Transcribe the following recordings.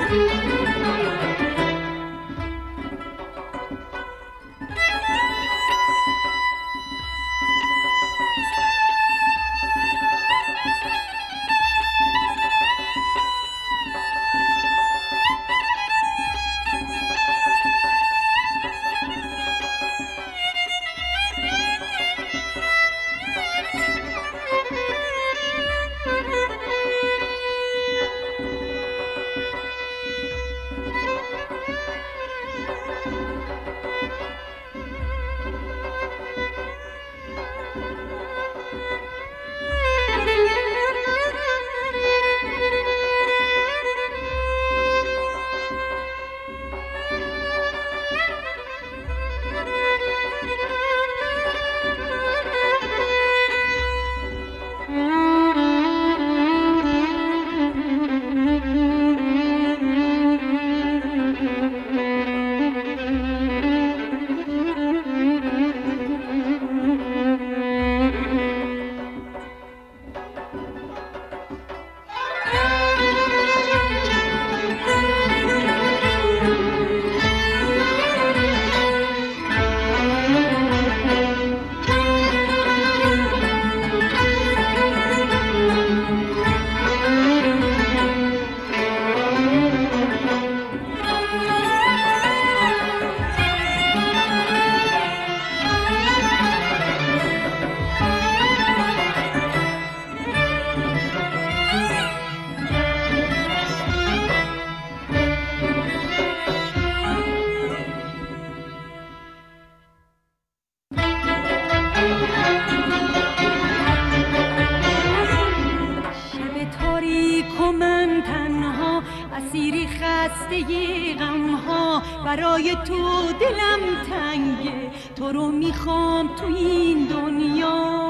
برای تو دلم تنگه، تو رو میخوام تو این دنیا.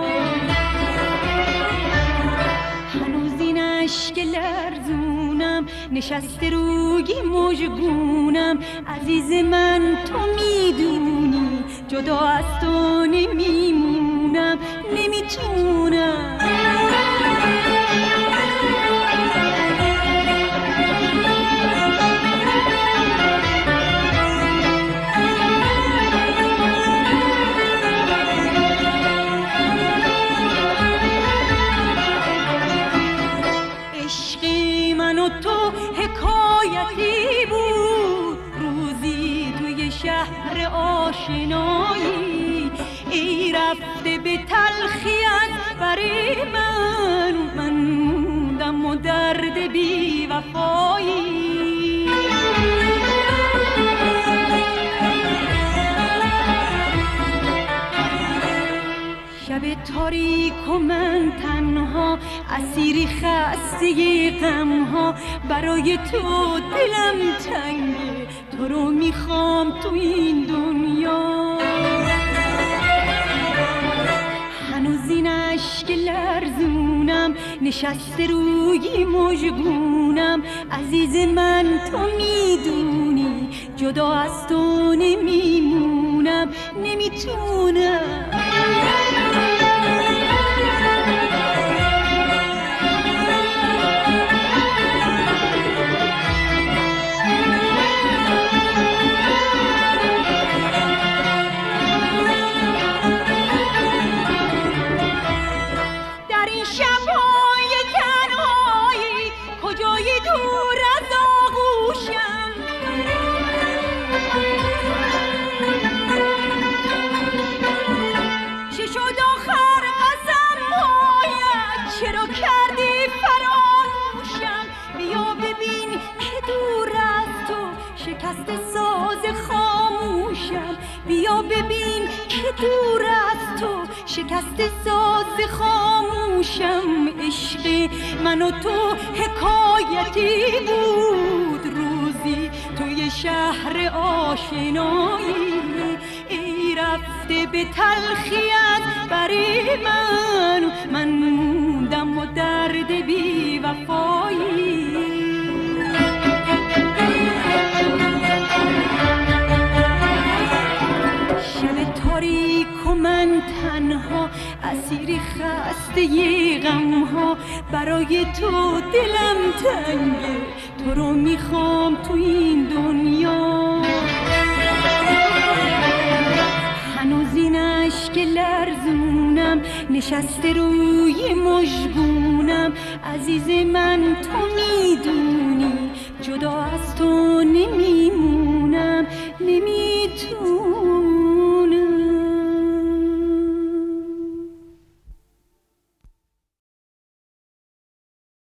هنوز این عشق لرزونم نشسته روی مژگونم. عزیز من تو میدونی جدا از تو نمیمونم، نمیتونم. تو حکایتی بود، روزی توی شهر آشنایی. ای رفته به تلخیت برای من موندم و درد بی وفایی. شب تاریک و من تنها، اسیری خسته غمها. برای تو دلم تنگه، تو رو میخوام تو این دنیا. هنوز این عشق لرزونم نشسته روی مژگونم. عزیز من تو میدونی جدا از تو نمیمونم، نمیتونم. دور از تو شکست ساز خاموشم. عشق من و تو حکایتی بود، روزی توی شهر آشنایی. ای رفته به تلخیت برای من موندم و درد بی وفایی. تاریک و من تنها، اسیر خسته غمها. برای تو دلم تنگه، تو رو میخوام تو این دنیا. هنوز این اشک لرزونم نشسته روی مژگونم. عزیز من تو میدونی جدا از تو نمی